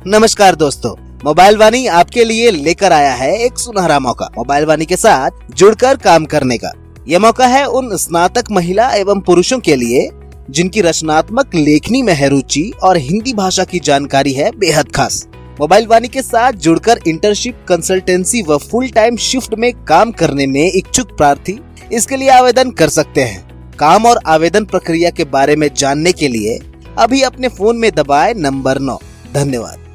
नमस्कार दोस्तों, मोबाइल वाणी आपके लिए लेकर आया है एक सुनहरा मौका मोबाइल वाणी के साथ जुड़कर काम करने का। यह मौका है उन स्नातक महिला एवं पुरुषों के लिए जिनकी रचनात्मक लेखनी में है रुचि और हिंदी भाषा की जानकारी है बेहद खास। मोबाइल वाणी के साथ जुड़कर इंटर्नशिप, कंसल्टेंसी व फुल टाइम शिफ्ट में काम करने में इच्छुक प्रार्थी इसके लिए आवेदन कर सकते हैं। काम और आवेदन प्रक्रिया के बारे में जानने के लिए अभी अपने फोन में दबाएं नंबर 9। धन्यवाद।